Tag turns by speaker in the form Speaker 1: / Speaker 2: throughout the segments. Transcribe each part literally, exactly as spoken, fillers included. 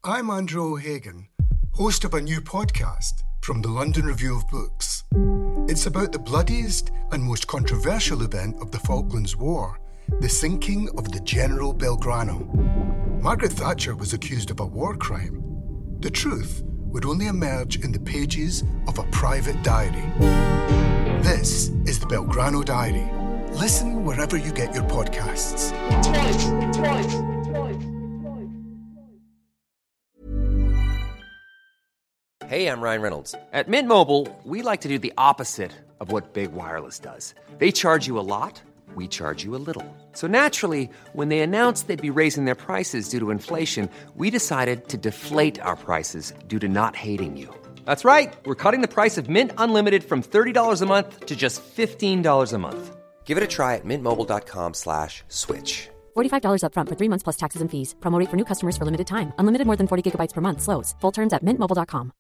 Speaker 1: I'm Andrew O'Hagan, host of a new podcast from the London Review of Books. It's about the bloodiest and most controversial event of the Falklands War, the sinking of the General Belgrano. Margaret Thatcher was accused of a war crime. The truth would only emerge in the pages of a private diary. This is the Belgrano Diary. Listen wherever you get your podcasts.
Speaker 2: Twice, twice, twice, twice.
Speaker 3: Hey, I'm Ryan Reynolds. At Mint Mobile, we like to do the opposite of what Big Wireless does. They charge you a lot, we charge you a little. So naturally, when they announced they'd be raising their prices due to inflation, we decided to deflate our prices due to not hating you. That's right. We're cutting the price of Mint Unlimited from thirty dollars a month to just fifteen dollars a month. Give it a try at mintmobile.com slash switch.
Speaker 4: forty-five dollars up front for three months plus taxes and fees. Promo rate for new customers for limited time. Unlimited more than forty gigabytes per month. Slows full terms at mint mobile dot com.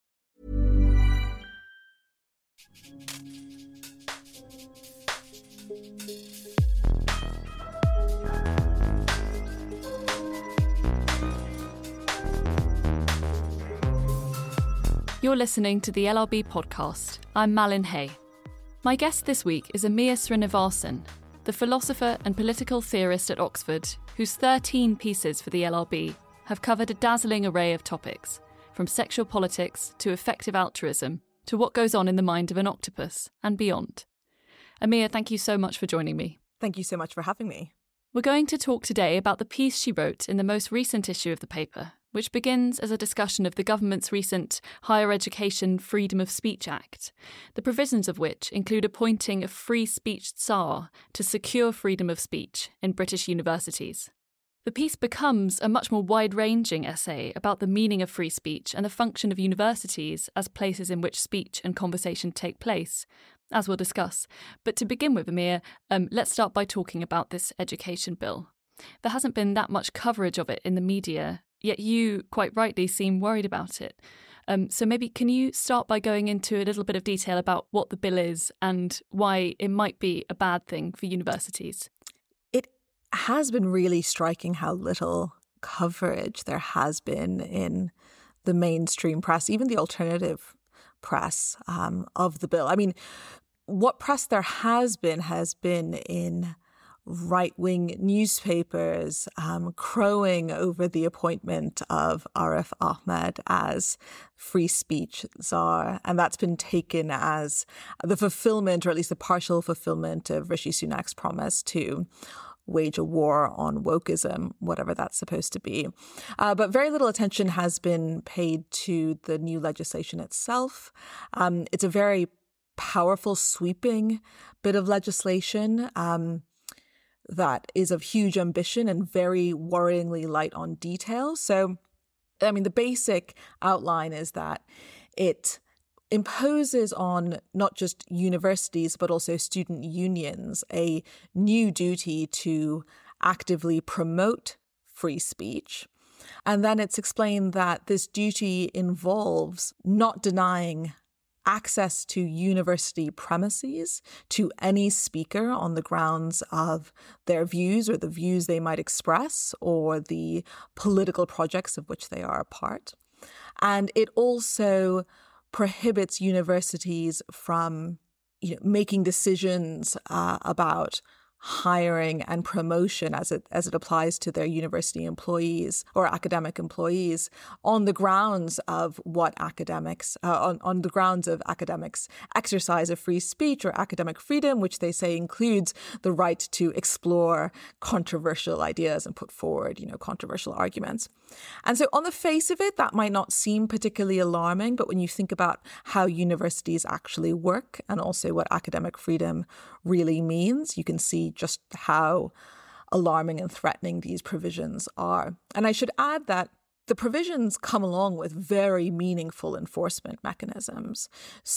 Speaker 5: You're listening to the L R B podcast. I'm Malin Hay. My guest this week is Amir Srinivasan, the philosopher and political theorist at Oxford, whose thirteen pieces for the L R B have covered a dazzling array of topics, from sexual politics to effective altruism to what goes on in the mind of an octopus and beyond. Amir, thank you so much for joining me.
Speaker 6: Thank you so much for having me.
Speaker 5: We're going to talk today about the piece she wrote in the most recent issue of the paper, which begins as a discussion of the government's recent Higher Education Freedom of Speech Act, the provisions of which include appointing a free speech tsar to secure freedom of speech in British universities. The piece becomes a much more wide-ranging essay about the meaning of free speech and the function of universities as places in which speech and conversation take place, as we'll discuss. But to begin with, Amir, um, let's start by talking about this education bill. There hasn't been that much coverage of it in the media, yet you, quite rightly, seem worried about it. Um, so maybe can you start by going into a little bit of detail about what the bill is and why it might be a bad thing for universities?
Speaker 6: It has been really striking how little coverage there has been in the mainstream press, even the alternative press um, of the bill. I mean, what press there has been has been in right-wing newspapers um, crowing over the appointment of Arif Ahmed as free speech czar. And that's been taken as the fulfillment, or at least the partial fulfillment, of Rishi Sunak's promise to wage a war on wokeism, whatever that's supposed to be. Uh, but very little attention has been paid to the new legislation itself. Um, it's a very powerful, sweeping bit of legislation. Um, that is of huge ambition and very worryingly light on detail. So, I mean, the basic outline is that it imposes on not just universities, but also student unions, a new duty to actively promote free speech. And then it's explained that this duty involves not denying access to university premises to any speaker on the grounds of their views or the views they might express or the political projects of which they are a part. And it also prohibits universities from, you know, making decisions uh, about hiring and promotion as it as it applies to their university employees or academic employees on the grounds of what academics, uh, on, on the grounds of academics' exercise of free speech or academic freedom, which they say includes the right to explore controversial ideas and put forward, you know, controversial arguments. And so on the face of it, that might not seem particularly alarming, but when you think about how universities actually work and also what academic freedom really means, you can see just how alarming and threatening these provisions are. And I should add that the provisions come along with very meaningful enforcement mechanisms.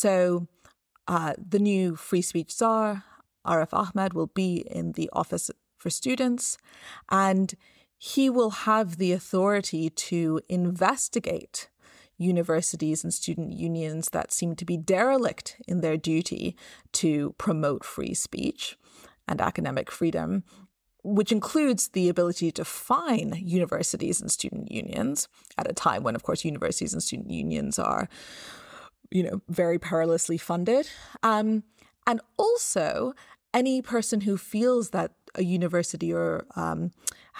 Speaker 6: So uh, the new free speech czar, Arif Ahmed, will be in the Office for Students, and he will have the authority to investigate universities and student unions that seem to be derelict in their duty to promote free speech and academic freedom. which includes the ability to fine universities and student unions at a time when, of course, universities and student unions are, you know, very perilously funded. Um, and also any person who feels that a university or um,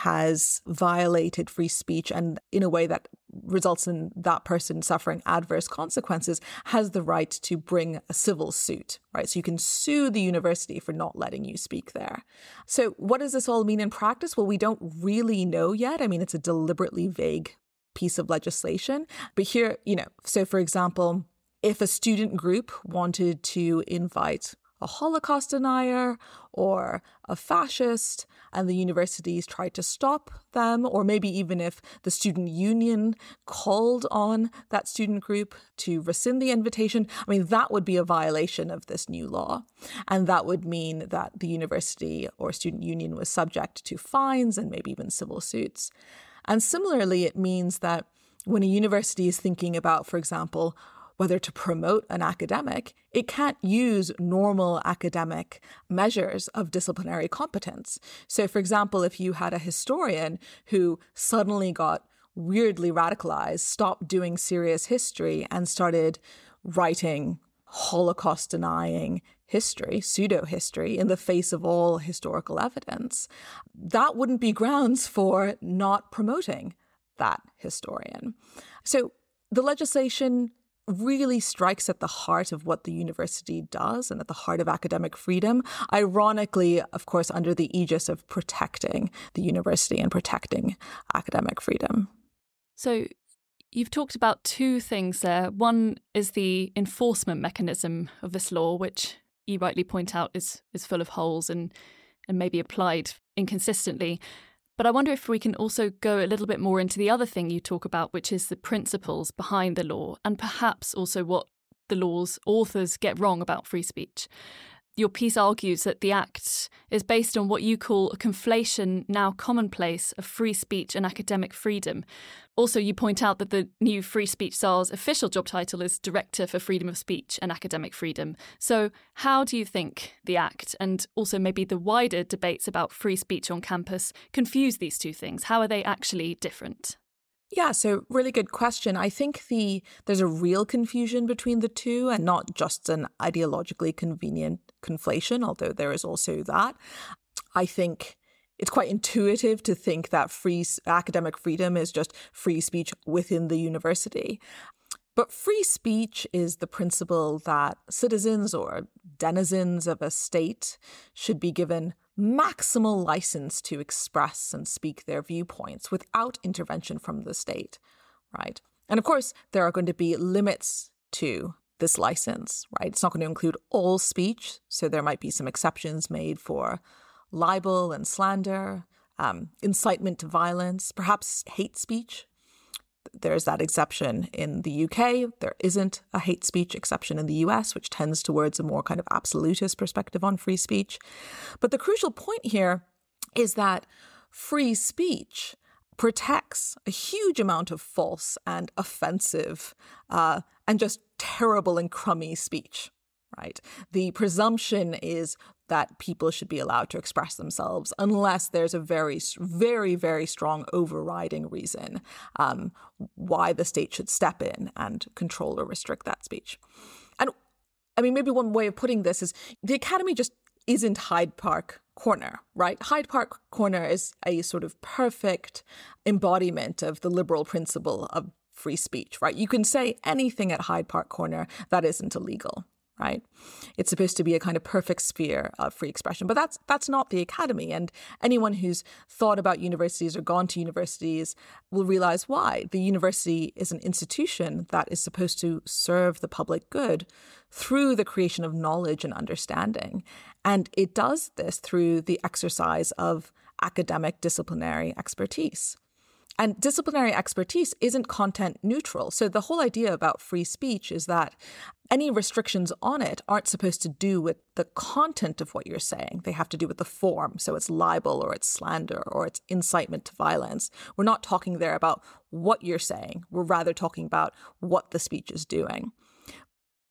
Speaker 6: has violated free speech and in a way that results in that person suffering adverse consequences has the right to bring a civil suit, right? So you can sue the university for not letting you speak there. So what does this all mean in practice? Well, we don't really know yet. I mean, it's a deliberately vague piece of legislation. But here, you know, so for example, if a student group wanted to invite a Holocaust denier or a fascist, and the universities tried to stop them, or maybe even if the student union called on that student group to rescind the invitation, I mean, that would be a violation of this new law. And that would mean that the university or student union was subject to fines and maybe even civil suits. And similarly, it means that when a university is thinking about, for example, whether to promote an academic, it can't use normal academic measures of disciplinary competence. So, for example, if you had a historian who suddenly got weirdly radicalized, stopped doing serious history, and started writing Holocaust-denying history, pseudo-history, in the face of all historical evidence, that wouldn't be grounds for not promoting that historian. So the legislation really strikes at the heart of what the university does and at the heart of academic freedom, ironically, of course, under the aegis of protecting the university and protecting academic freedom.
Speaker 5: So you've talked about two things there. One is the enforcement mechanism of this law, which you rightly point out is is full of holes and, and maybe applied inconsistently. But I wonder if we can also go a little bit more into the other thing you talk about, which is the principles behind the law, and perhaps also what the law's authors get wrong about free speech. Your piece argues that the Act is based on what you call a conflation, now commonplace, of free speech and academic freedom. Also, you point out that the new Free Speech Czar's official job title is Director for Freedom of Speech and Academic Freedom. So how do you think the Act, and also maybe the wider debates about free speech on campus, confuse these two things? How are they actually different?
Speaker 6: Yeah, so really good question. I think the there's a real confusion between the two and not just an ideologically convenient conflation, although there is also that. I think it's quite intuitive to think that free academic freedom is just free speech within the university. But free speech is the principle that citizens or denizens of a state should be given maximal license to express and speak their viewpoints without intervention from the state, right? And of course, there are going to be limits to this license, right? It's not going to include all speech, so there might be some exceptions made for libel and slander, um, incitement to violence, perhaps hate speech. There's that exception in the U K. There isn't a hate speech exception in the U S, which tends towards a more kind of absolutist perspective on free speech. But the crucial point here is that free speech protects a huge amount of false and offensive uh, and just terrible and crummy speech, right? The presumption is that people should be allowed to express themselves unless there's a very, very, very strong overriding reason um, why the state should step in and control or restrict that speech. And I mean, maybe one way of putting this is the academy just isn't Hyde Park Corner, right? Hyde Park Corner is a sort of perfect embodiment of the liberal principle of free speech, right? You can say anything at Hyde Park Corner that isn't illegal, right? It's supposed to be a kind of perfect sphere of free expression, but that's that's not the academy. And anyone who's thought about universities or gone to universities will realize why. The university is an institution that is supposed to serve the public good through the creation of knowledge and understanding. And it does this through the exercise of academic disciplinary expertise. And disciplinary expertise isn't content neutral. So the whole idea about free speech is that any restrictions on it aren't supposed to do with the content of what you're saying. They have to do with the form. So it's libel or it's slander or it's incitement to violence. We're not talking there about what you're saying. We're rather talking about what the speech is doing.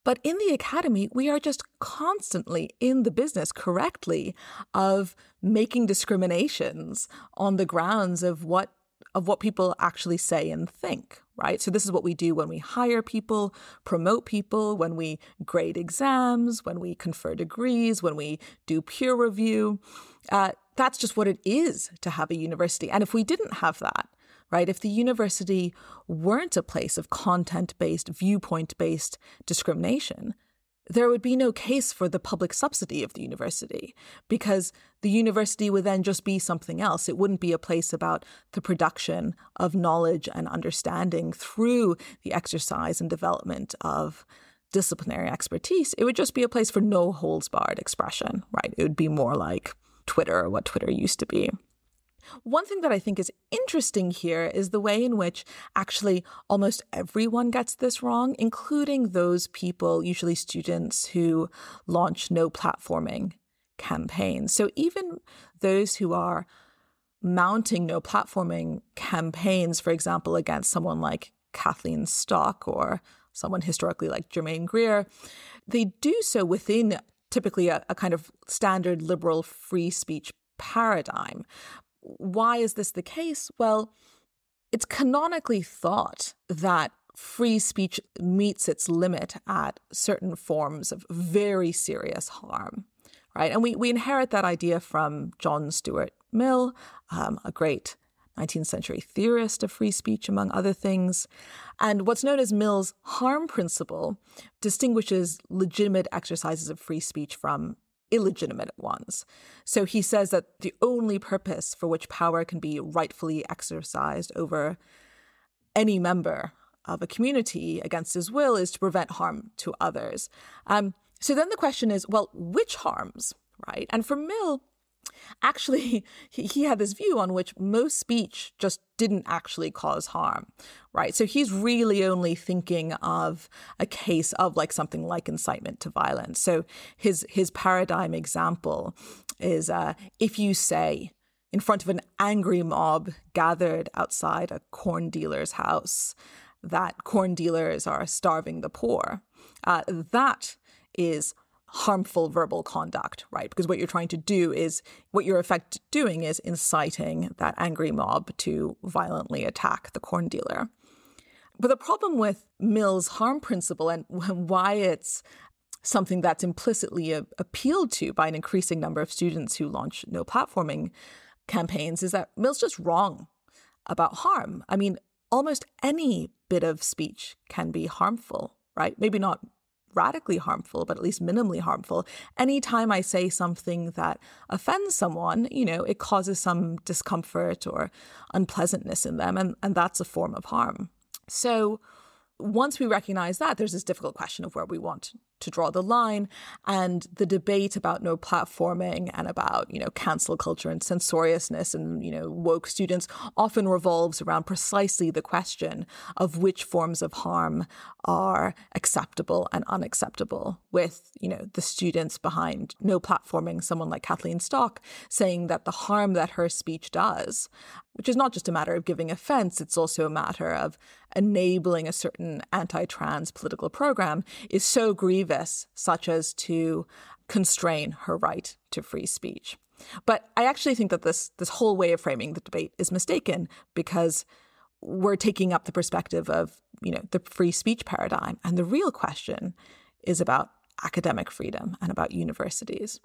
Speaker 6: But in the academy, we are just constantly in the business, correctly, of making discriminations on the grounds of what of what people actually say and think, right? So this is what we do when we hire people, promote people, when we grade exams, when we confer degrees, when we do peer review. Uh, that's just what it is to have a university. And if we didn't have that, right, if the university weren't a place of content-based, viewpoint-based discrimination, there would be no case for the public subsidy of the university, because the university would then just be something else. It wouldn't be a place about the production of knowledge and understanding through the exercise and development of disciplinary expertise. It would just be a place for no holds barred expression, right? It would be more like Twitter, or what Twitter used to be. One thing that I think is interesting here is the way in which actually almost everyone gets this wrong, including those people, usually students, who launch no platforming campaigns. So even those who are mounting no platforming campaigns, for example, against someone like Kathleen Stock or someone historically like Germaine Greer, they do so within typically a, a kind of standard liberal free speech paradigm. Why is this the case? Well, it's canonically thought that free speech meets its limit at certain forms of very serious harm, right? And we, we inherit that idea from John Stuart Mill, um, a great nineteenth century theorist of free speech, among other things. And what's known as Mill's harm principle distinguishes legitimate exercises of free speech from illegitimate ones. So he says that the only purpose for which power can be rightfully exercised over any member of a community against his will is to prevent harm to others. Um, so then the question is, well, which harms, right? And for Mill, actually, he, he had this view on which most speech just didn't actually cause harm, right? So he's really only thinking of a case of like something like incitement to violence. So his his paradigm example is uh, if you say in front of an angry mob gathered outside a corn dealer's house that corn dealers are starving the poor, uh, that is harmful verbal conduct, right? Because what you're trying to do is, what you're in effect doing is inciting that angry mob to violently attack the corn dealer. But the problem with Mill's harm principle and why it's something that's implicitly a- appealed to by an increasing number of students who launch no platforming campaigns is that Mill's just wrong about harm. I mean, almost any bit of speech can be harmful, right? Maybe not radically harmful, but at least minimally harmful. Anytime I say something that offends someone, you know, it causes some discomfort or unpleasantness in them, and, and that's a form of harm. So once we recognize that, there's this difficult question of where we want to draw the line, and the debate about no platforming and about, you know, cancel culture and censoriousness and, you know, woke students often revolves around precisely the question of which forms of harm are acceptable and unacceptable, with, you know, the students behind no platforming, someone like Kathleen Stock, saying that the harm that her speech does, which is not just a matter of giving offense, it's also a matter of enabling a certain anti-trans political program, is so grievous, such as to constrain her right to free speech. But I actually think that this this whole way of framing the debate is mistaken, because we're taking up the perspective of, you know, the free speech paradigm. And the real question is about academic freedom and about universities.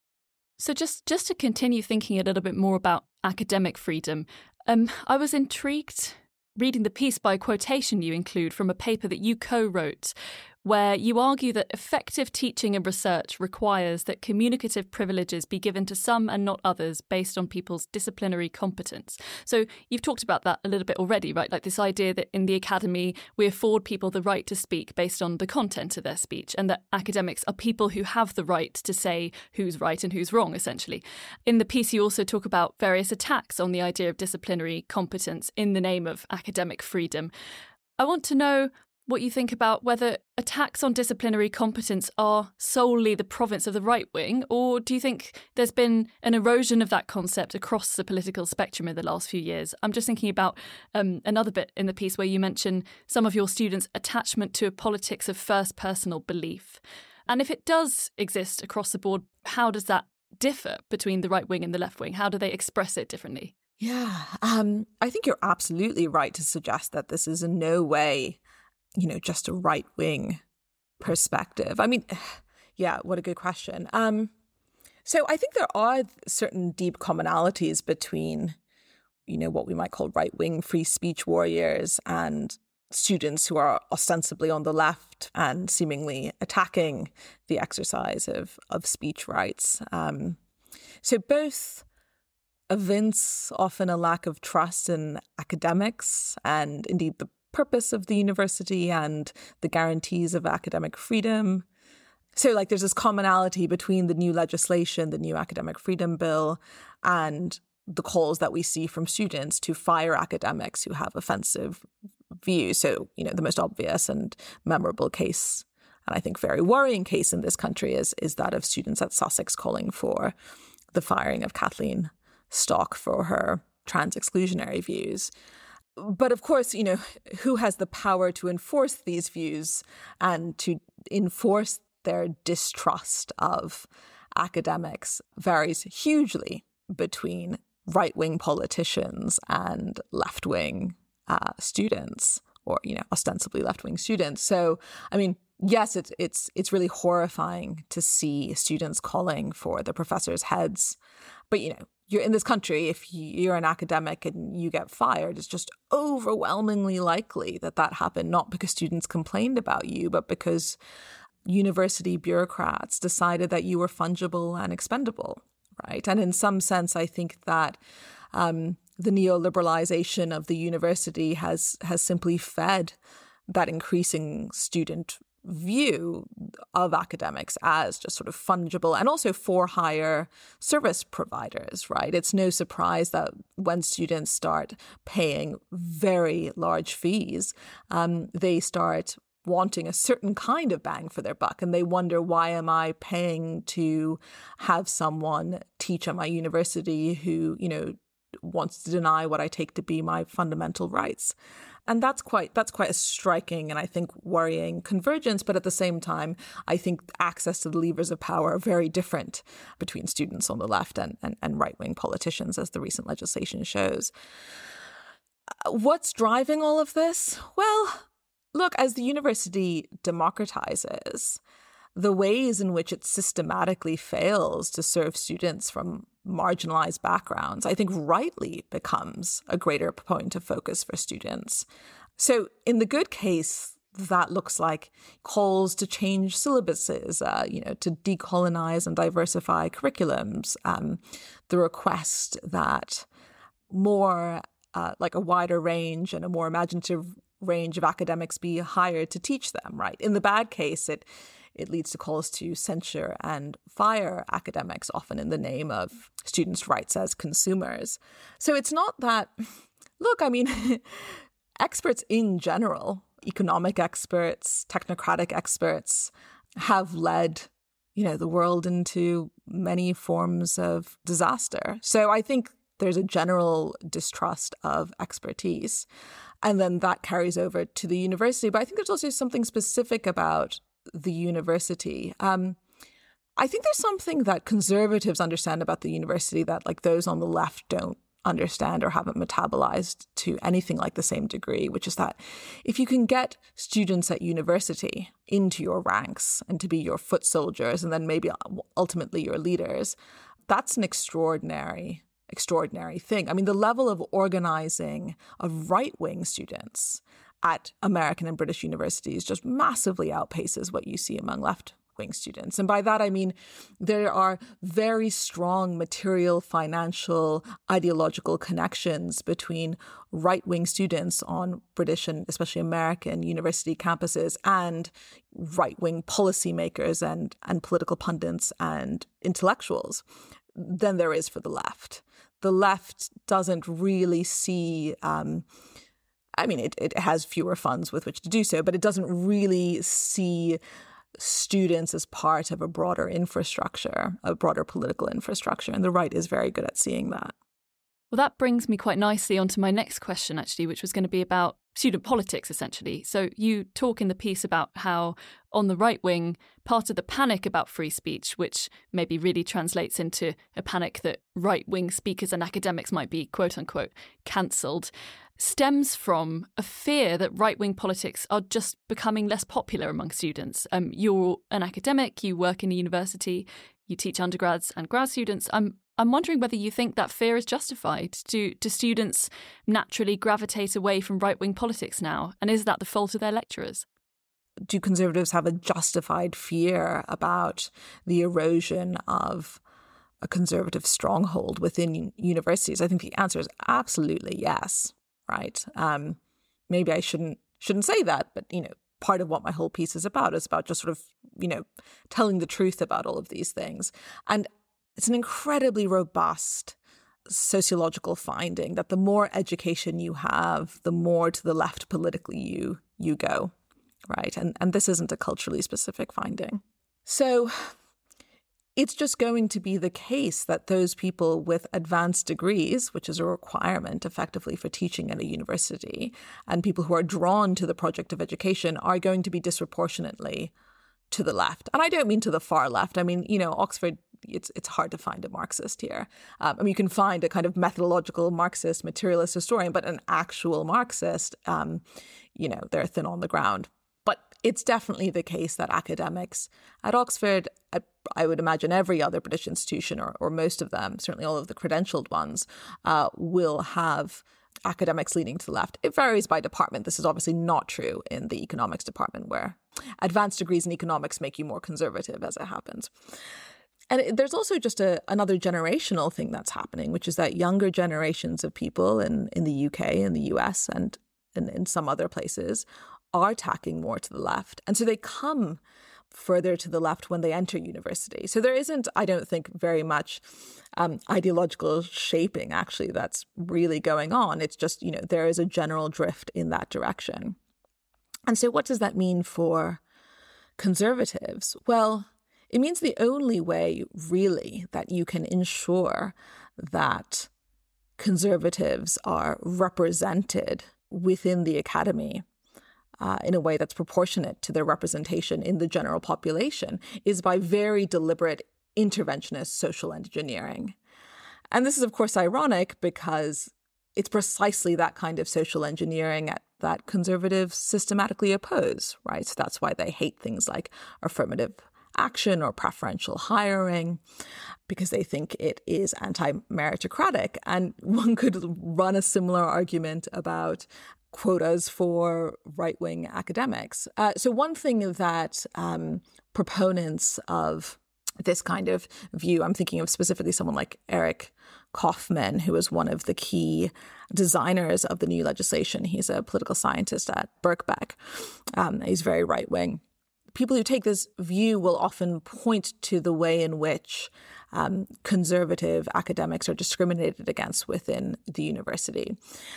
Speaker 5: So just, just to continue thinking a little bit more about academic freedom, um, I was intrigued reading the piece by a quotation you include from a paper that you co-wrote, where you argue that effective teaching and research requires that communicative privileges be given to some and not others based on people's disciplinary competence. So you've talked about that a little bit already, right? Like this idea that in the academy, we afford people the right to speak based on the content of their speech, and that academics are people who have the right to say who's right and who's wrong, essentially. In the piece, you also talk about various attacks on the idea of disciplinary competence in the name of academic freedom. I want to know, what you think about whether attacks on disciplinary competence are solely the province of the right wing, or do you think there's been an erosion of that concept across the political spectrum in the last few years? I'm just thinking about um, another bit in the piece where you mention some of your students' attachment to a politics of first personal belief. And if it does exist across the board, how does that differ between the right wing and the left wing? How do they express it differently?
Speaker 6: Yeah, um, I think you're absolutely right to suggest that this is in no way, you know, just a right-wing perspective. I mean, yeah, what a good question. Um, so I think there are certain deep commonalities between, you know, what we might call right-wing free speech warriors and students who are ostensibly on the left and seemingly attacking the exercise of, of speech rights. Um, so both evince often a lack of trust in academics and indeed the purpose of the university and the guarantees of academic freedom. So like there's this commonality between the new legislation, the new academic freedom bill, and the calls that we see from students to fire academics who have offensive views. So, you know, the most obvious and memorable case, and I think very worrying case in this country is, is that of students at Sussex calling for the firing of Kathleen Stock for her trans exclusionary views. But of course, you know, who has the power to enforce these views and to enforce their distrust of academics varies hugely between right-wing politicians and left-wing uh, students, or, you know, ostensibly left-wing students. So, I mean, yes, it's it's it's really horrifying to see students calling for the professors' heads. But, you know, you're in this country, if you're an academic and you get fired, it's just overwhelmingly likely that that happened not because students complained about you, but because university bureaucrats decided that you were fungible and expendable, right? And in some sense, I think that um, the neoliberalization of the university has has simply fed that increasing student view of academics as just sort of fungible and also for hire service providers, right? It's no surprise that when students start paying very large fees, um, they start wanting a certain kind of bang for their buck. And they wonder, why am I paying to have someone teach at my university who, you know, wants to deny what I take to be my fundamental rights? And that's quite that's quite a striking and I think worrying convergence. But at the same time, I think access to the levers of power are very different between students on the left and, and, and right-wing politicians, as the recent legislation shows. What's driving all of this? Well, look, as the university democratizes, the ways in which it systematically fails to serve students from marginalized backgrounds, I think rightly becomes a greater point of focus for students. So in the good case, that looks like calls to change syllabuses, uh, you know, to decolonize and diversify curriculums, um, the request that more, uh, like a wider range and a more imaginative range of academics be hired to teach them, right? In the bad case, it It leads to calls to censure and fire academics, often in the name of students' rights as consumers. So it's not that, look, I mean, experts in general, economic experts, technocratic experts, have led, you know, the world into many forms of disaster. So I think there's a general distrust of expertise. And then that carries over to the university. But I think there's also something specific about the university. Um, I think there's something that conservatives understand about the university that like those on the left don't understand or haven't metabolized to anything like the same degree, which is that if you can get students at university into your ranks and to be your foot soldiers and then maybe ultimately your leaders, that's an extraordinary, extraordinary thing. I mean, the level of organizing of right-wing students at American and British universities just massively outpaces what you see among left-wing students. And by that, I mean there are very strong material, financial, ideological connections between right-wing students on British and especially American university campuses and right-wing policymakers and, and political pundits and intellectuals than there is for the left. The left doesn't really see um, I mean, it, it has fewer funds with which to do so, but it doesn't really see students as part of a broader infrastructure, a broader political infrastructure. And the right is very good at seeing that.
Speaker 5: Well, that brings me quite nicely onto my next question, actually, which was going to be about student politics, essentially. So you talk in the piece about how on the right wing, part of the panic about free speech, which maybe really translates into a panic that right wing speakers and academics might be, quote unquote, cancelled, stems from a fear that right wing politics are just becoming less popular among students. Um, you're an academic, you work in a university, you teach undergrads and grad students. I'm I'm wondering whether you think that fear is justified. Do, do students naturally gravitate away from right-wing politics now? And is that the fault of their lecturers?
Speaker 6: Do conservatives have a justified fear about the erosion of a conservative stronghold within universities? I think the answer is absolutely yes, right? Um, maybe I shouldn't shouldn't say that, but, you know, part of what my whole piece is about is about just sort of, you know, telling the truth about all of these things. And it's an incredibly robust sociological finding that the more education you have, the more to the left politically you you go, right? And and this isn't a culturally specific finding. So it's just going to be the case that those people with advanced degrees, which is a requirement effectively for teaching at a university, and people who are drawn to the project of education are going to be disproportionately to the left. And I don't mean to the far left. I mean, you know, Oxford, it's it's hard to find a Marxist here. Um, I mean, you can find a kind of methodological Marxist materialist historian, but an actual Marxist, um, you know, they're thin on the ground. But it's definitely the case that academics at Oxford, at, I would imagine every other British institution, or, or most of them, certainly all of the credentialed ones, uh, will have academics leaning to the left. It varies by department. This is obviously not true in the economics department, where advanced degrees in economics make you more conservative, as it happens. And it, there's also just a, another generational thing that's happening, which is that younger generations of people in, in the U K, in the U S, and in, in some other places are tacking more to the left. And so they come further to the left when they enter university. So there isn't, I don't think, very much um, ideological shaping, actually, that's really going on. It's just, you know, there is a general drift in that direction. And so what does that mean for conservatives? Well, it means the only way, really, that you can ensure that conservatives are represented within the academy uh, in a way that's proportionate to their representation in the general population is by very deliberate interventionist social engineering. And this is, of course, ironic because it's precisely that kind of social engineering at, that conservatives systematically oppose, right? So that's why they hate things like affirmative action or preferential hiring, because they think it is anti-meritocratic. And one could run a similar argument about quotas for right-wing academics. Uh, so one thing that um, proponents of this kind of view, I'm thinking of specifically someone like Eric Kaufmann, who is one of the key designers of the new legislation. He's a political scientist at Birkbeck. Um, he's very right-wing. People who take this view will often point to the way in which um, conservative academics are discriminated against within the university.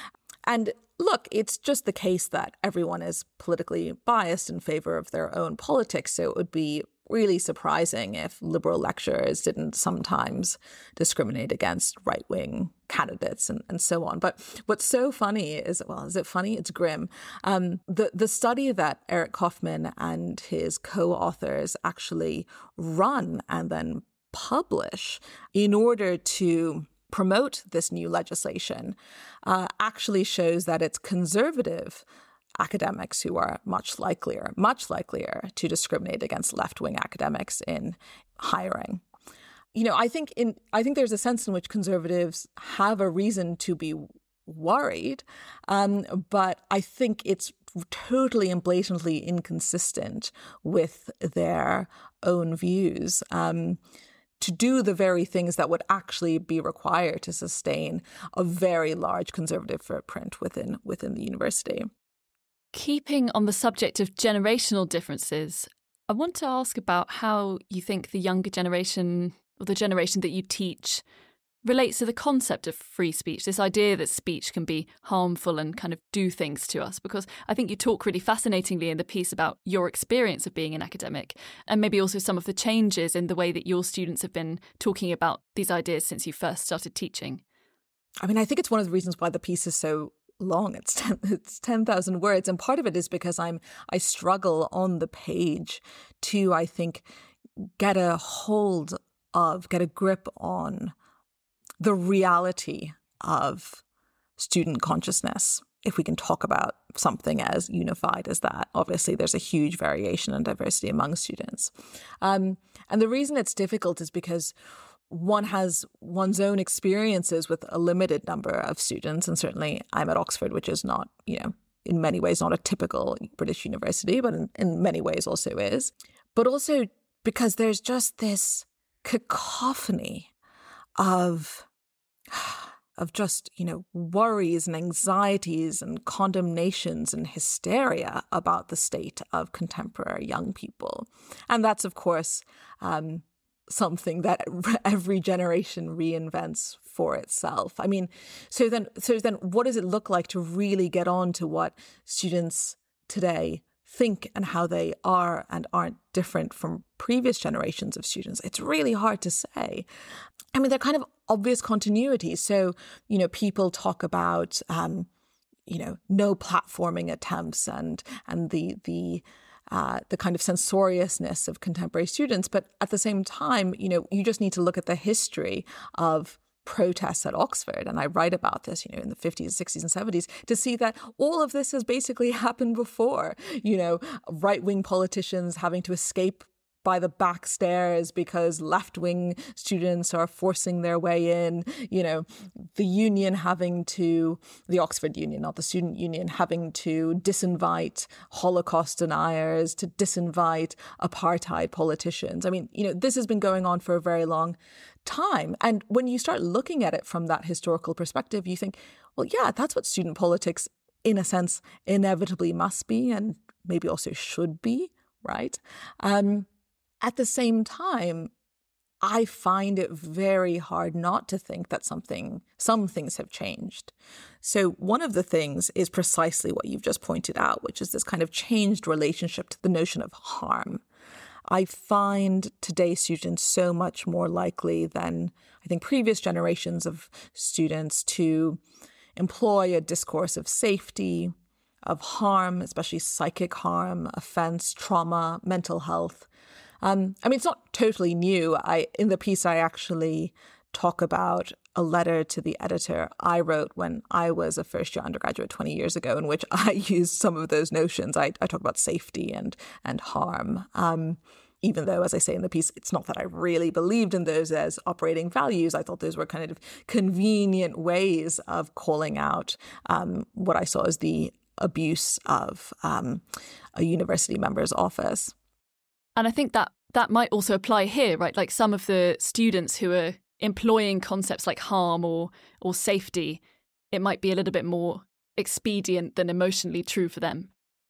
Speaker 6: And look, it's just the case that everyone is politically biased in favor of their own politics. So it would be really surprising if liberal lecturers didn't sometimes discriminate against right-wing candidates and, and so on. But what's so funny is, well, is it funny? It's grim. Um, the, the study that Eric Kaufmann and his co-authors actually run and then publish in order to promote this new legislation uh, actually shows that it's conservative academics who are much likelier, much likelier to discriminate against left-wing academics in hiring. You know, I think in I think there's a sense in which conservatives have a reason to be worried, um, but I think it's totally and blatantly inconsistent with their own views. Um, to do the very things that would actually be required to sustain a very large conservative footprint within within the university.
Speaker 5: Keeping on the subject of generational differences, I want to ask about how you think the younger generation, or the generation that you teach, relates to the concept of free speech, this idea that speech can be harmful and kind of do things to us, because I think you talk really fascinatingly in the piece about your experience of being an academic and maybe also some of the changes in the way that your students have been talking about these ideas since you first started teaching.
Speaker 6: I mean, I think it's one of the reasons why the piece is so long. It's ten, it's ten thousand words. And part of it is because I'm I struggle on the page to, I think, get a hold of, get a grip on the reality of student consciousness, if we can talk about something as unified as that. Obviously, there's a huge variation and diversity among students. Um, and the reason it's difficult is because one has one's own experiences with a limited number of students. And certainly I'm at Oxford, which is not, you know, in many ways not a typical British university, but in, in many ways also is. But also because there's just this cacophony of of just, you know, worries and anxieties and condemnations and hysteria about the state of contemporary young people. And that's, of course, um, something that every generation reinvents for itself. I mean, so then, so then what does it look like to really get on to what students today think and how they are and aren't different from previous generations of students? It's really hard to say. I mean, they're kind of obvious continuities. So, you know, people talk about, um, you know, no platforming attempts and and the the uh, the kind of censoriousness of contemporary students. But at the same time, you know, you just need to look at the history of protests at Oxford, and I write about this, you know, in the fifties, sixties and seventies, to see that all of this has basically happened before. You know, right-wing politicians having to escape by the back stairs because left-wing students are forcing their way in, you know, the union having to, the Oxford Union, not the student union, having to disinvite Holocaust deniers, to disinvite apartheid politicians. I mean, you know, this has been going on for a very long time. And when you start looking at it from that historical perspective, you think, well, yeah, that's what student politics, in a sense, inevitably must be and maybe also should be, right? Um, At the same time, I find it very hard not to think that something, some things have changed. So one of the things is precisely what you've just pointed out, which is this kind of changed relationship to the notion of harm. I find today's students so much more likely than I think previous generations of students to employ a discourse of safety, of harm, especially psychic harm, offense, trauma, mental health. Um, I mean, it's not totally new. I in the piece, I actually talk about a letter to the editor I wrote when I was a first-year undergraduate twenty years ago, in which I used some of those notions. I, I talk about safety and and harm, um, even though, as I say in the piece, it's not that I really believed in those as operating values. I thought those were kind of convenient ways of calling out um, what I saw as the abuse of um, a university member's office.
Speaker 5: And I think that that might also apply here, right? Like some of the students who are employing concepts like harm or or safety, it might be a little bit more expedient than emotionally true for them.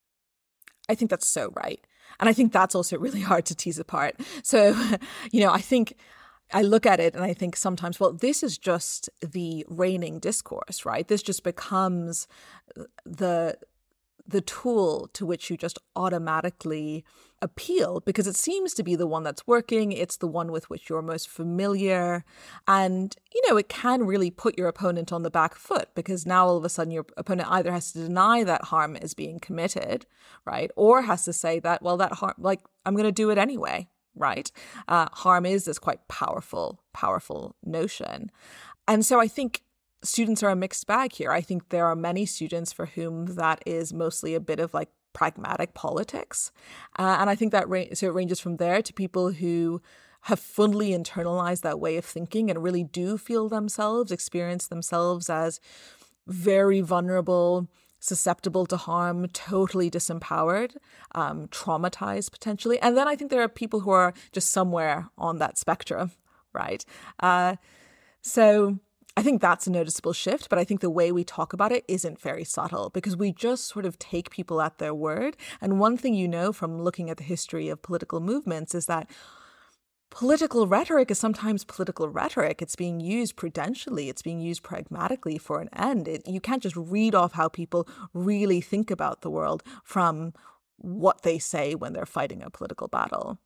Speaker 6: I think that's so right. And I think that's also really hard to tease apart. So, you know, I think I look at it and I think sometimes, well, this is just the reigning discourse, right? This just becomes the the tool to which you just automatically appeal because it seems to be the one that's working. It's the one with which you're most familiar. And, you know, it can really put your opponent on the back foot because now all of a sudden your opponent either has to deny that harm is being committed, right? Or has to say that, well, that harm, like, I'm going to do it anyway, right? Uh, harm is this quite powerful, powerful notion. And so I think students are a mixed bag here. I think there are many students for whom that is mostly a bit of like pragmatic politics. Uh, and I think that ra- so it ranges from there to people who have fully internalized that way of thinking and really do feel themselves, experience themselves as very vulnerable, susceptible to harm, totally disempowered, um, traumatized potentially. And then I think there are people who are just somewhere on that spectrum, right? Uh, so I think that's a noticeable shift, but I think the way we talk about it isn't very subtle because we just sort of take people at their word. And one thing you know from looking at the history of political movements is that political rhetoric is sometimes political rhetoric. It's being used prudentially. It's being used pragmatically for an end. It, you can't just read off how people really think about the world from what they say when they're fighting a political battle.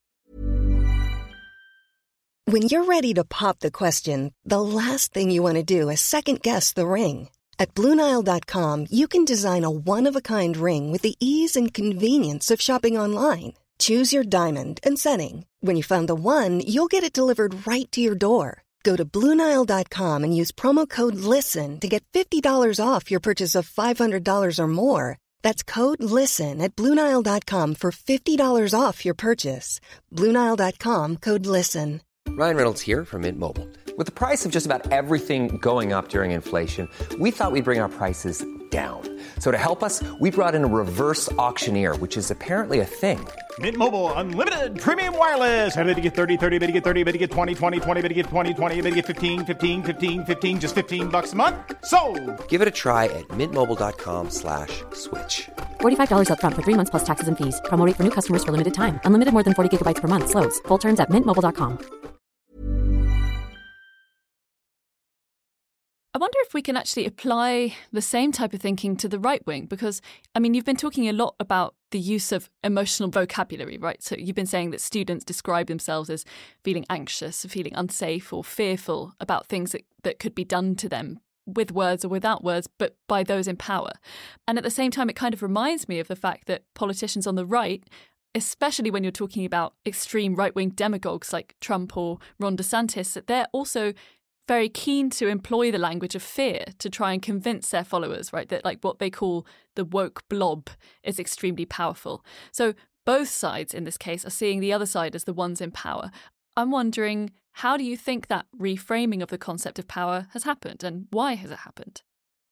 Speaker 7: When you're ready to pop the question, the last thing you want to do is second-guess the ring. At Blue Nile dot com, you can design a one-of-a-kind ring with the ease and convenience of shopping online. Choose your diamond and setting. When you find the one, you'll get it delivered right to your door. Go to Blue Nile dot com and use promo code LISTEN to get fifty dollars off your purchase of five hundred dollars or more. That's code LISTEN at Blue Nile dot com for fifty dollars off your purchase. Blue Nile dot com, code LISTEN.
Speaker 3: Ryan Reynolds here from Mint Mobile. With the price of just about everything going up during inflation, we thought we'd bring our prices down. So to help us, we brought in a reverse auctioneer, which is apparently a thing.
Speaker 8: Mint Mobile Unlimited Premium Wireless. How to get thirty, thirty, how to get thirty, how to get twenty, twenty, twenty, how to get twenty, twenty, how to get fifteen, fifteen, fifteen, fifteen, just fifteen bucks a month? Sold! Give it a try at mintmobile.com slash switch.
Speaker 4: forty-five dollars up front for three months plus taxes and fees. Promo rate for new customers for limited time. Unlimited more than forty gigabytes per month. Slows full terms at mint mobile dot com.
Speaker 5: I wonder if we can actually apply the same type of thinking to the right wing, because, I mean, you've been talking a lot about the use of emotional vocabulary, right? So you've been saying that students describe themselves as feeling anxious, feeling unsafe or fearful about things that, that could be done to them with words or without words, but by those in power. And at the same time, it kind of reminds me of the fact that politicians on the right, especially when you're talking about extreme right-wing demagogues like Trump or Ron DeSantis, that they're also very keen to employ the language of fear to try and convince their followers, right, that like what they call the woke blob is extremely powerful. So both sides in this case are seeing the other side as the ones in power. I'm wondering, how do you think that reframing of the concept of power has happened, and why has it happened?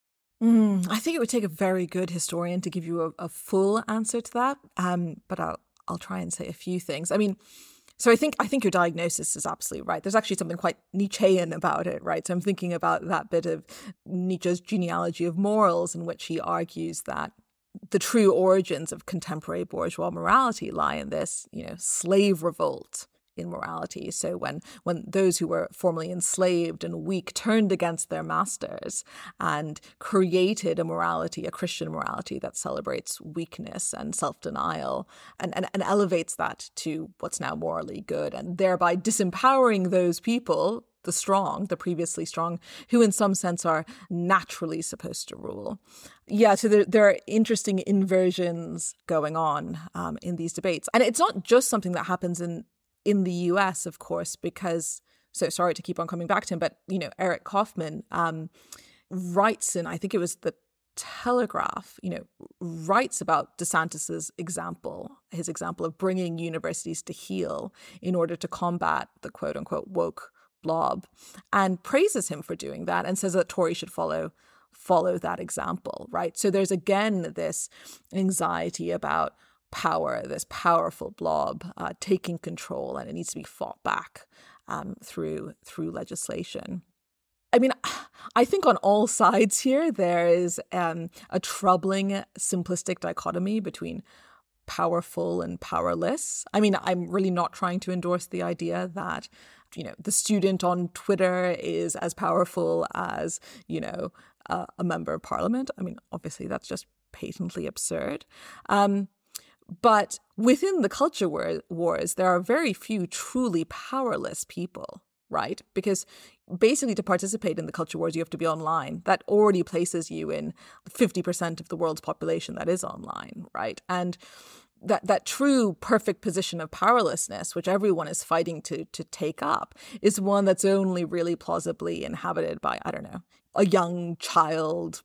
Speaker 6: Mm, I think it would take a very good historian to give you a, a full answer to that, um, but I'll I'll try and say a few things. I mean, So I think I think your diagnosis is absolutely right. There's actually something quite Nietzschean about it, right? So I'm thinking about that bit of Nietzsche's genealogy of morals, in which he argues that the true origins of contemporary bourgeois morality lie in this, you know, slave revolt in morality. So when when those who were formerly enslaved and weak turned against their masters and created a morality, a Christian morality that celebrates weakness and self-denial and, and, and elevates that to what's now morally good, and thereby disempowering those people, the strong, the previously strong, who in some sense are naturally supposed to rule. Yeah, so there, there are interesting inversions going on um, in these debates. And it's not just something that happens in in the U S, of course, because, so sorry to keep on coming back to him, but, you know, Eric Kaufman um, writes in, I think it was the Telegraph, you know, writes about DeSantis's example, his example of bringing universities to heel in order to combat the quote unquote woke blob, and praises him for doing that and says that Tories should follow follow that example, right? So there's again this anxiety about power, this powerful blob uh, taking control, and it needs to be fought back um, through through legislation. I mean, I think on all sides here there is um, a troubling simplistic dichotomy between powerful and powerless. I mean, I'm really not trying to endorse the idea that, you know, the student on Twitter is as powerful as, you know, uh, a member of parliament. I mean, obviously that's just patently absurd. Um, But within the culture war- wars, there are very few truly powerless people, right? Because basically to participate in the culture wars, you have to be online. That already places you in fifty percent of the world's population that is online, right? And that that true perfect position of powerlessness, which everyone is fighting to to take up, is one that's only really plausibly inhabited by, I don't know, a young child,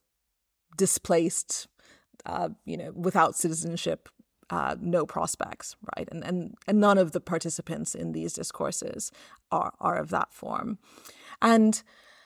Speaker 6: displaced, uh, you know, without citizenship, Uh, no prospects, right? And, and and none of the participants in these discourses are, are of that form. And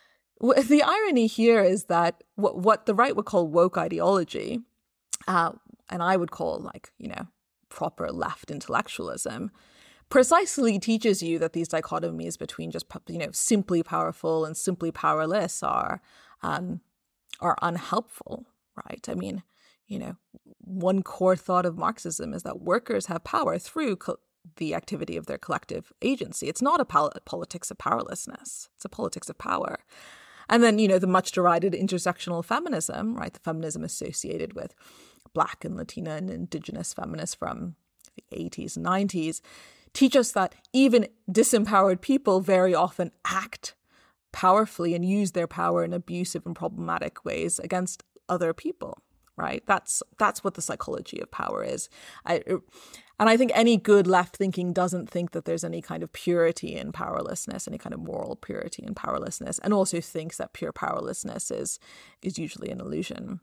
Speaker 6: w- the irony here is that what, what the right would call woke ideology, uh, and I would call like, you know, proper left intellectualism, precisely teaches you that these dichotomies between just, you know, simply powerful and simply powerless are um, are unhelpful, right? I mean, you know, one core thought of Marxism is that workers have power through co- the activity of their collective agency. It's not a pol- politics of powerlessness. It's a politics of power. And then, you know, the much derided intersectional feminism, right? The feminism associated with Black and Latina and Indigenous feminists from the eighties and nineties teach us that even disempowered people very often act powerfully and use their power in abusive and problematic ways against other people, right? That's that's what the psychology of power is. I, and I think any good left thinking doesn't think that there's any kind of purity in powerlessness, any kind of moral purity in powerlessness, and also thinks that pure powerlessness is is usually an illusion.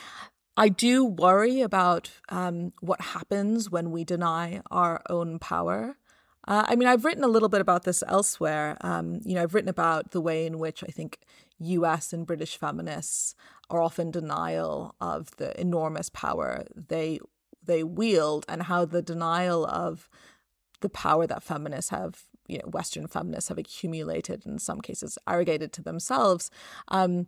Speaker 6: I do worry about um, what happens when we deny our own power. Uh, I mean, I've written a little bit about this elsewhere. Um, you know, I've written about the way in which I think U S and British feminists are often denial of the enormous power they they wield, and how the denial of the power that feminists have, you know, Western feminists have accumulated, in some cases arrogated to themselves, um,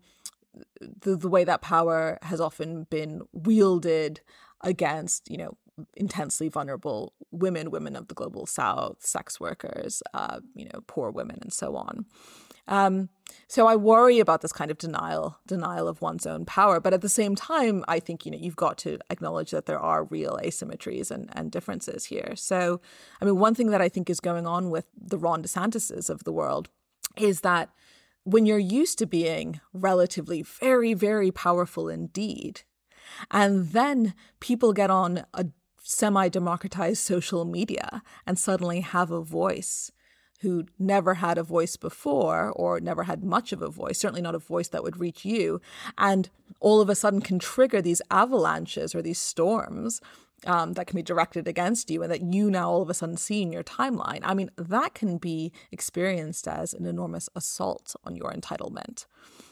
Speaker 6: the, the way that power has often been wielded against, you know, intensely vulnerable women, women of the global South, sex workers, uh, you know, poor women, and so on. Um, so I worry about this kind of denial, denial of one's own power. But at the same time, I think, you know, you've got to acknowledge that there are real asymmetries and, and differences here. So, I mean, one thing that I think is going on with the Ron DeSantis's of the world is that when you're used to being relatively very, very powerful indeed, and then people get on a semi-democratized social media and suddenly have a voice who never had a voice before, or never had much of a voice, certainly not a voice that would reach you, and all of a sudden can trigger these avalanches or these storms um, that can be directed against you and that you now all of a sudden see in your timeline. I mean, that can be experienced as an enormous assault on your entitlement.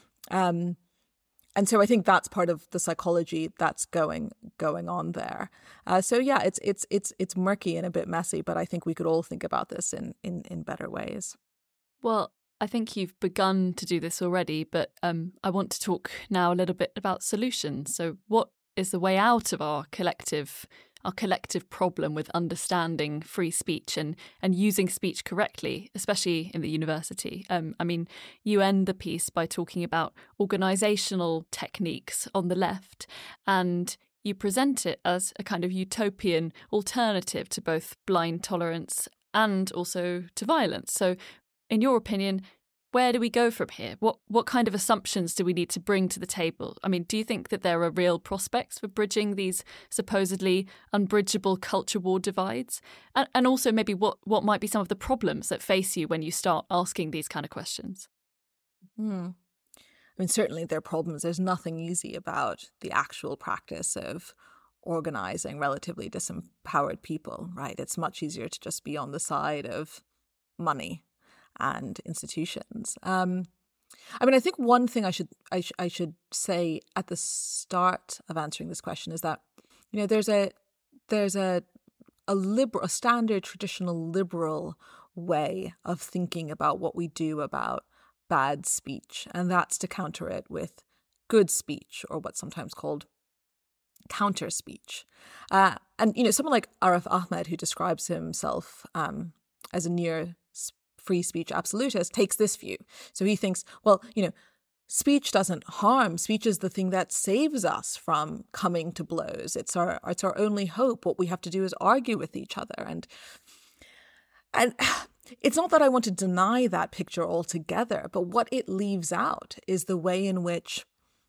Speaker 6: Um, And so I think that's part of the psychology that's going going on there. Uh, so yeah, it's it's it's it's murky and a bit messy, but I think we could all think about this in in, in better ways.
Speaker 5: Well, I think you've begun to do this already, but um, I want to talk now a little bit about solutions. So what is the way out of our collective our collective problem with understanding free speech and, and using speech correctly, especially in the university? Um, I mean, you end the piece by talking about organisational techniques on the left, and you present it as a kind of utopian alternative to both blind tolerance and also to violence. So in your opinion, where do we go from here? What what kind of assumptions do we need to bring to the table? I mean, do you think that there are real prospects for bridging these supposedly unbridgeable culture war divides? And, and also maybe what, what might be some of the problems that face you when you start asking these kind of questions?
Speaker 6: Hmm. I mean, certainly there are problems. There's nothing easy about the actual practice of organizing relatively disempowered people, right? It's much easier to just be on the side of money and institutions. Um, I mean, I think one thing I should I, sh- I should say at the start of answering this question is that, you know, there's a there's a a liberal, a standard traditional liberal way of thinking about what we do about bad speech, and that's to counter it with good speech, or what's sometimes called counter speech. Uh, and you know, someone like Arif Ahmed, who describes himself um, as a near free speech absolutist, takes this view. So he thinks, well, you know, speech doesn't harm. Speech is the thing that saves us from coming to blows. It's our it's our only hope. What we have to do is argue with each other. And and it's not that I want to deny that picture altogether, but what it leaves out is the way in which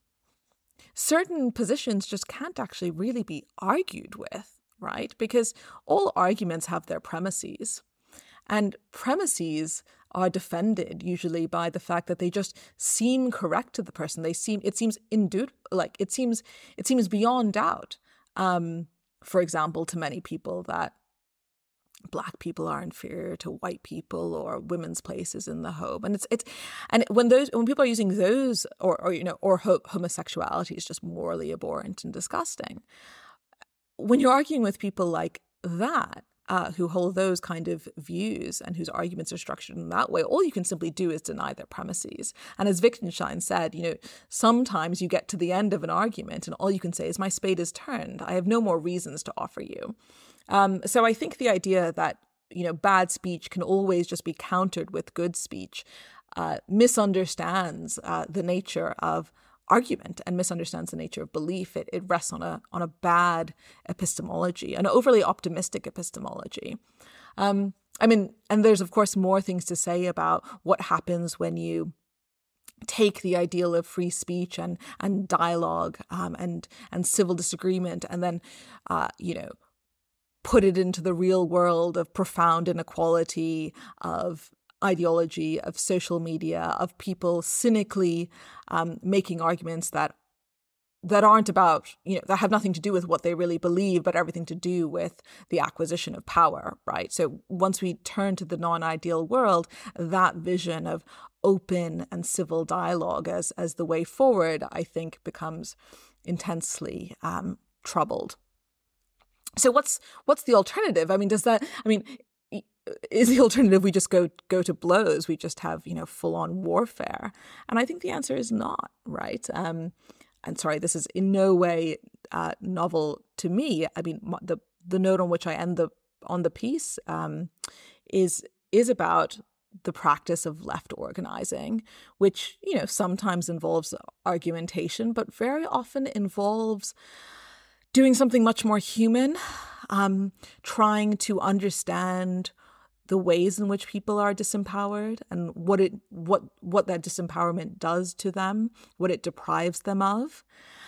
Speaker 6: certain positions just can't actually really be argued with, right? Because all arguments have their premises. And premises are defended usually by the fact that they just seem correct to the person. They seem it seems indubitable, like it seems it seems beyond doubt. Um, for example, to many people that Black people are inferior to white people, or women's place is in the home, and it's it's and when those when people are using those, or or you know, or ho- homosexuality is just morally abhorrent and disgusting. When you're arguing with people like that, Uh, who hold those kind of views and whose arguments are structured in that way, all you can simply do is deny their premises. And as Wittgenstein said, you know, sometimes you get to the end of an argument and all you can say is, my spade is turned. I have no more reasons to offer you. Um, so I think the idea that you know, bad speech can always just be countered with good speech, uh, misunderstands uh, the nature of argument and misunderstands the nature of belief. It, it rests on a on a bad epistemology, an overly optimistic epistemology. Um, I mean, and there's, of course, more things to say about what happens when you take the ideal of free speech and and dialogue um, and and civil disagreement and then, uh, you know, put it into the real world of profound inequality, of ideology, of social media, of people cynically um, making arguments that that aren't about, you know, that have nothing to do with what they really believe, but everything to do with the acquisition of power, right? So once we turn to the non-ideal world, that vision of open and civil dialogue as as the way forward, I think, becomes intensely um, troubled. So what's what's the alternative? I mean, does that, I mean, is the alternative we just go go to blows? We just have, you know, full-on warfare? And I think the answer is not, right? Um, and sorry, this is in no way uh, novel to me. I mean, the the note on which I end the on the piece um, is is about the practice of left organizing, which, you know, sometimes involves argumentation, but very often involves doing something much more human, um, trying to understand the ways in which people are disempowered and what it what what that disempowerment does to them, what it deprives them of,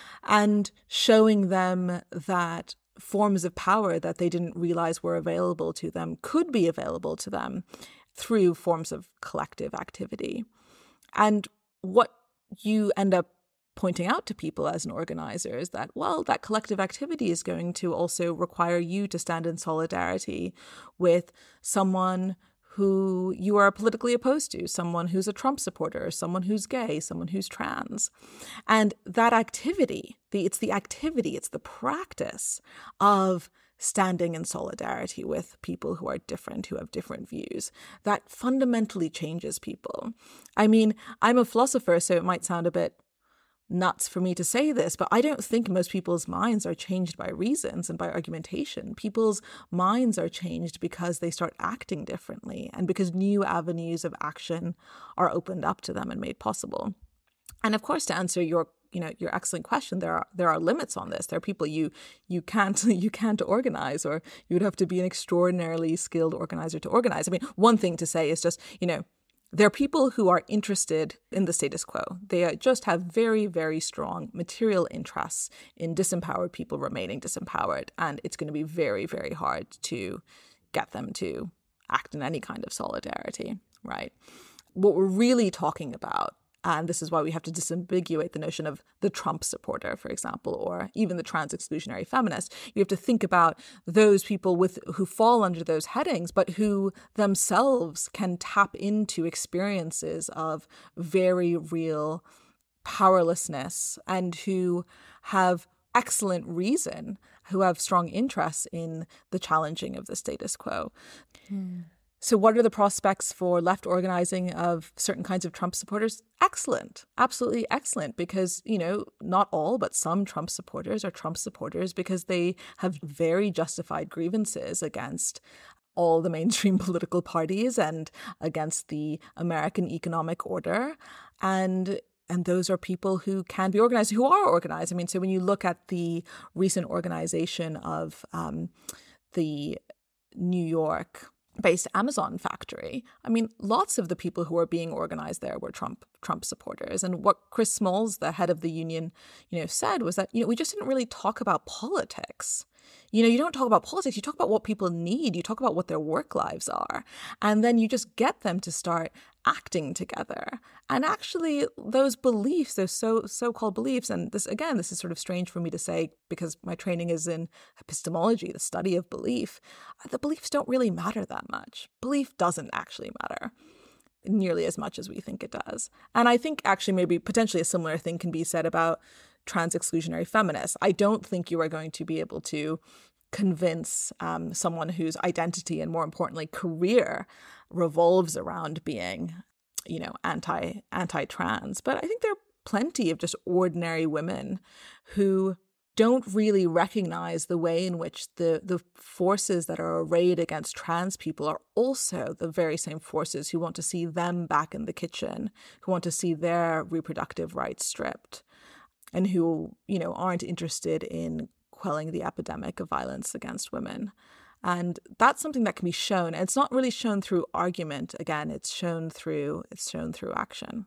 Speaker 6: and showing them that forms of power that they didn't realize were available to them could be available to them through forms of collective activity. And what you end up pointing out to people as an organizer is that, well, that collective activity is going to also require you to stand in solidarity with someone who you are politically opposed to, someone who's a Trump supporter, someone who's gay, someone who's trans. And that activity, the, it's the activity, it's the practice of standing in solidarity with people who are different, who have different views, that fundamentally changes people. I mean, I'm a philosopher, so it might sound a bit nuts for me to say this, but I don't think most people's minds are changed by reasons and by argumentation. People's minds are changed because they start acting differently and because new avenues of action are opened up to them and made possible. And of course, to answer your you know your excellent question, there are there are limits on this. There are people you you can't you can't organize, or you would have to be an extraordinarily skilled organizer to organize. I mean, one thing to say is just, you know, there are people who are interested in the status quo. They just have very, very strong material interests in disempowered people remaining disempowered. And it's going to be very, very hard to get them to act in any kind of solidarity, right? What we're really talking about, and this is why we have to disambiguate the notion of the Trump supporter, for example, or even the trans exclusionary feminist. You have to think about those people with who fall under those headings, but who themselves can tap into experiences of very real powerlessness and who have excellent reason, who have strong interests in the challenging of the status quo. Hmm. So what are the prospects for left organizing of certain kinds of Trump supporters? Excellent. Absolutely excellent. Because, you know, not all, but some Trump supporters are Trump supporters because they have very justified grievances against all the mainstream political parties and against the American economic order. And And those are people who can be organized, who are organized. I mean, so when you look at the recent organization of um, the New York based Amazon factory, I mean, lots of the people who were being organized there were Trump Trump supporters. And what Chris Smalls, the head of the union, you know, said was that, you know, we just didn't really talk about politics. You know, you don't talk about politics, you talk about what people need, you talk about what their work lives are, and then you just get them to start acting together. And actually, those beliefs, those so, so-called beliefs, and this, again, this is sort of strange for me to say because my training is in epistemology, the study of belief, the beliefs don't really matter that much. Belief doesn't actually matter nearly as much as we think it does. And I think actually maybe potentially a similar thing can be said about trans exclusionary feminists. I don't think you are going to be able to convince um, someone whose identity and, more importantly, career revolves around being, you know, anti anti-trans. But I think there are plenty of just ordinary women who don't really recognize the way in which the, the forces that are arrayed against trans people are also the very same forces who want to see them back in the kitchen, who want to see their reproductive rights stripped, and who, you know, aren't interested in quelling the epidemic of violence against women. And that's something that can be shown. And it's not really shown through argument. Again, it's shown through it's shown through action.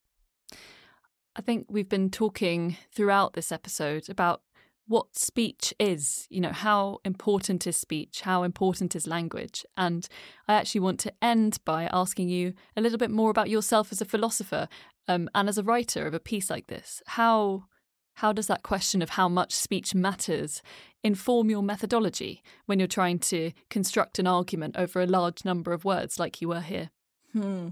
Speaker 5: I think we've been talking throughout this episode about what speech is, you know, how important is speech, how important is language. And I actually want to end by asking you a little bit more about yourself as a philosopher um, and as a writer of a piece like this. How how does that question of how much speech matters inform your methodology when you're trying to construct an argument over a large number of words like you were here?
Speaker 6: Hmm.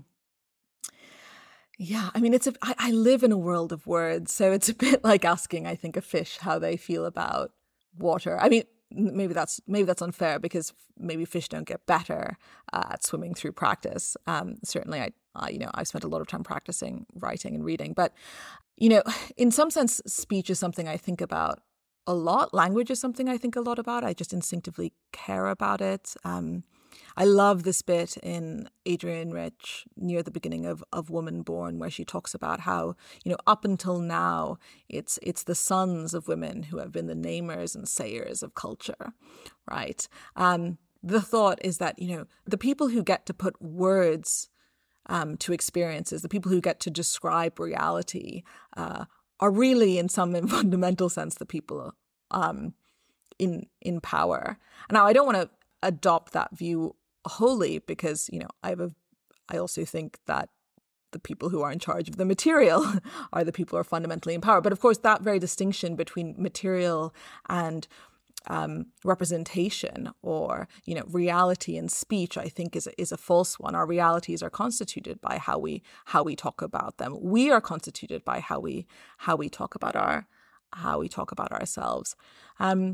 Speaker 6: Yeah, I mean, it's a, I, I live in a world of words, so it's a bit like asking, I think, a fish how they feel about water. I mean, maybe that's maybe that's unfair because maybe fish don't get better uh, at swimming through practice. Um, certainly, I, I, you know, I've spent a lot of time practicing writing and reading, but you know, in some sense, speech is something I think about a lot. Language is something I think a lot about. I just instinctively care about it. Um, I love this bit in Adrienne Rich near the beginning of, of Woman Born, where she talks about how, you know, up until now, it's it's the sons of women who have been the namers and sayers of culture, right? Um, the thought is that, you know, the people who get to put words um, to experiences, the people who get to describe reality, uh, are really, in some fundamental sense, the people um, in in power. Now, I don't want to adopt that view wholly because, you know, I have a, I also think that the people who are in charge of the material are the people who are fundamentally in power. But of course, that very distinction between material and um, representation, or, you know, reality and speech, I think is is a false one. Our realities are constituted by how we how we talk about them. We are constituted by how we how we talk about our how we talk about ourselves. Um,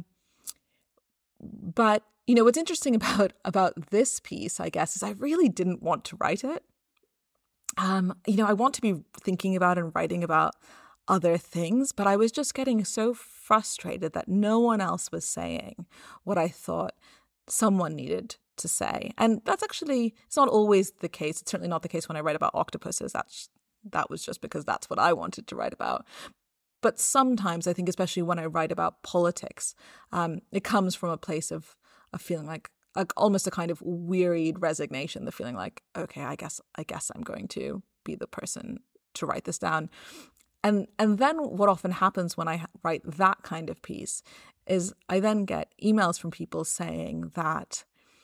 Speaker 6: but you know, what's interesting about about this piece, I guess, is I really didn't want to write it. Um, you know, I want to be thinking about and writing about other things, but I was just getting so frustrated that no one else was saying what I thought someone needed to say. And that's actually, it's not always the case. It's certainly not the case when I write about octopuses. That's, that was just because that's what I wanted to write about. But sometimes I think, especially when I write about politics, um, it comes from a place of, of feeling like, like almost a kind of wearied resignation, the feeling like, okay, I guess I guess I'm going to be the person to write this down. And and then what often happens when I write that kind of piece is I then get emails from people saying that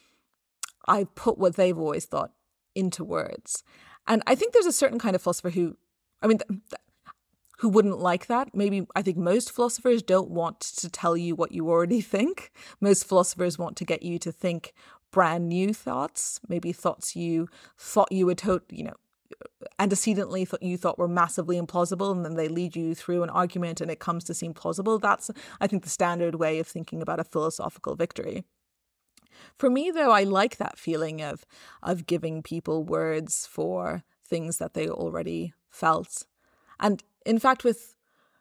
Speaker 6: I put what they've always thought into words. And I think there's a certain kind of philosopher who, I mean, th- th- who wouldn't like that. Maybe I think most philosophers don't want to tell you what you already think. Most philosophers want to get you to think brand new thoughts, maybe thoughts you thought you would, to- you know, antecedently thought you thought were massively implausible, and then they lead you through an argument and it comes to seem plausible. That's, I think, the standard way of thinking about a philosophical victory. For me, though, I like that feeling of of giving people words for things that they already felt. And in fact, with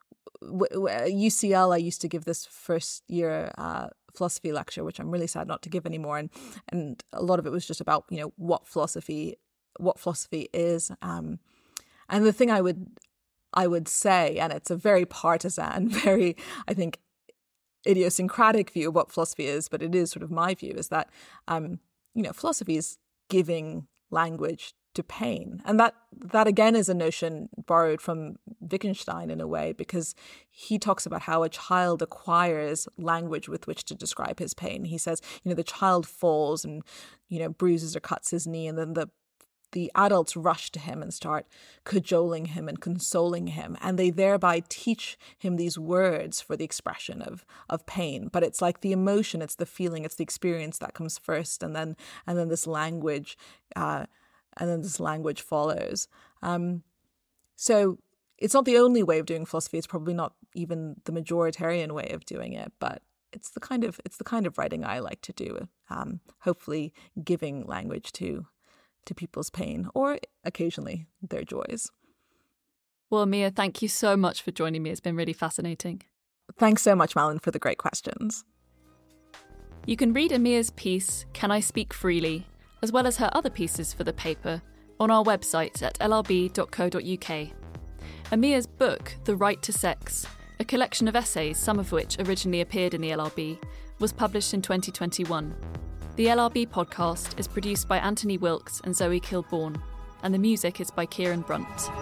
Speaker 6: U C L, I used to give this first year uh, philosophy lecture, which I'm really sad not to give anymore. And and a lot of it was just about, you know, what philosophy what philosophy is. Um, and the thing I would I would say, and it's a very partisan, very, I think, idiosyncratic view of what philosophy is, but it is sort of my view, is that, um, you know, philosophy is giving language to pain. And that, that again, is a notion borrowed from Wittgenstein in a way, because he talks about how a child acquires language with which to describe his pain. He says, you know, the child falls and, you know, bruises or cuts his knee, and then the the adults rush to him and start cajoling him and consoling him. And they thereby teach him these words for the expression of, of pain. But it's like the emotion, it's the feeling, it's the experience that comes first. And then, and then this language, uh, and then this language follows. Um, so it's not the only way of doing philosophy. It's probably not even the majoritarian way of doing it, but it's the kind of, it's the kind of writing I like to do. Um, hopefully giving language to to people's pain, or occasionally their joys.
Speaker 5: Well, Mia, thank you so much for joining me. It's been really fascinating.
Speaker 6: Thanks so much, Malin, for the great questions.
Speaker 5: You can read Amia's piece, Can I Speak Freely, as well as her other pieces for the paper, on our website at l r b dot co dot u k. Amia's book, The Right to Sex, a collection of essays, some of which originally appeared in the L R B, was published in twenty twenty-one. The L R B podcast is produced by Anthony Wilkes and Zoe Kilbourne, and the music is by Kieran Brunt.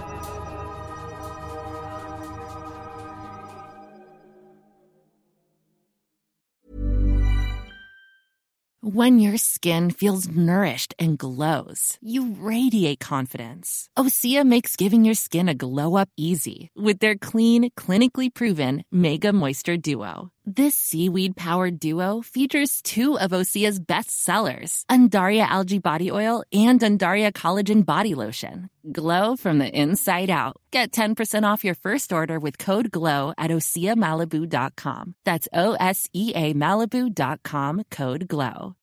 Speaker 9: When your skin feels nourished and glows, you radiate confidence. Osea makes giving your skin a glow-up easy with their clean, clinically proven Mega Moisture Duo. This seaweed-powered duo features two of Osea's best sellers, Undaria Algae Body Oil and Undaria Collagen Body Lotion. Glow from the inside out. Get ten percent off your first order with code GLOW at osea malibu dot com. That's O S E A Malibu dot com, code GLOW.